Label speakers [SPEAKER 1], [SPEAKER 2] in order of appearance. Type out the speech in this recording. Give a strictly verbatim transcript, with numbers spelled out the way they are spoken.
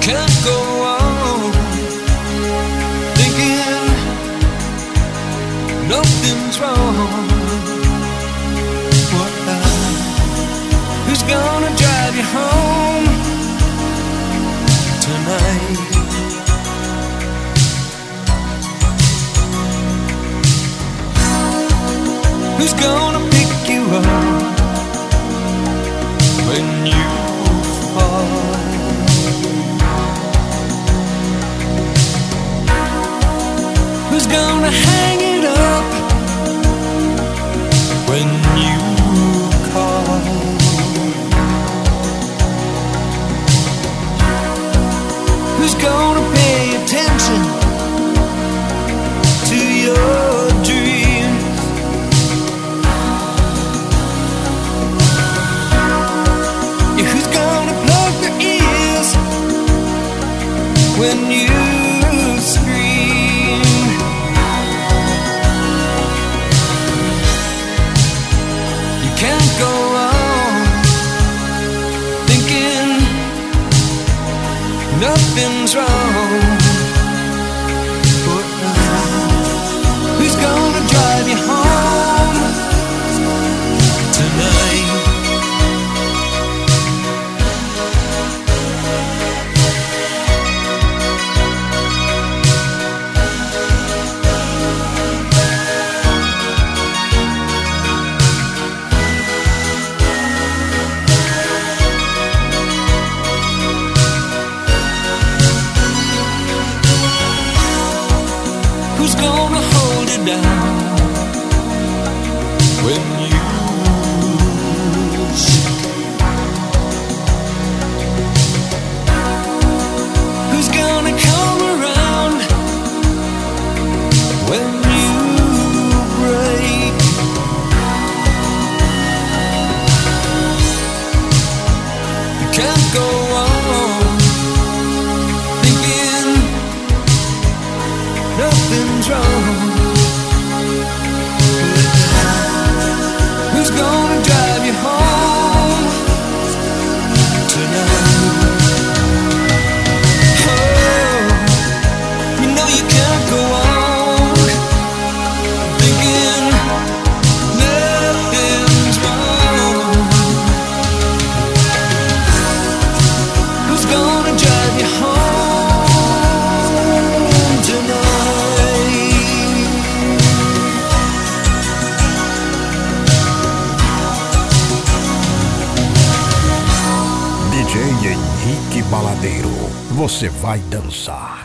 [SPEAKER 1] can't go on thinking nothing's wrong. What now? Who's gonna drive you home tonight? Who's gonna pick you up when you fall? Who's gonna hang it up when you call? Who's gonna pay attention to your dreams? Yeah, who's gonna plug their ears when you scream? You can't go on thinking nothing's wrong. But who's gonna drive you home tonight? Who's gonna hold it down when you shake? Who's gonna come around when you break? You can't go on thinking nothing's wrong. Who's gonna drive you home tonight? Oh, you know you can't go on thinking nothing's wrong. Who's gonna drive you home tonight?
[SPEAKER 2] D J Henrique Baladeiro, você vai dançar.